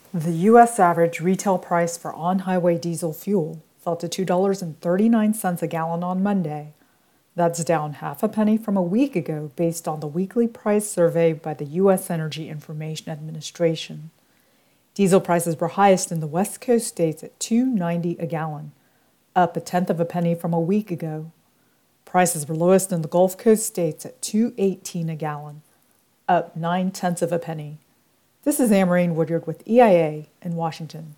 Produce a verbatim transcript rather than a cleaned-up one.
The U S average retail price for on-highway diesel fuel fell to two dollars and thirty-nine cents a gallon on Monday. That's down half a penny from a week ago based on the weekly price survey by the U S Energy Information Administration. Diesel prices were highest in the West Coast states at two dollars and ninety cents a gallon, up a tenth of a penny from a week ago. Prices were lowest in the Gulf Coast states at two dollars and eighteen cents a gallon, up nine tenths of a penny. This is Amarine Woodyard with E I A in Washington.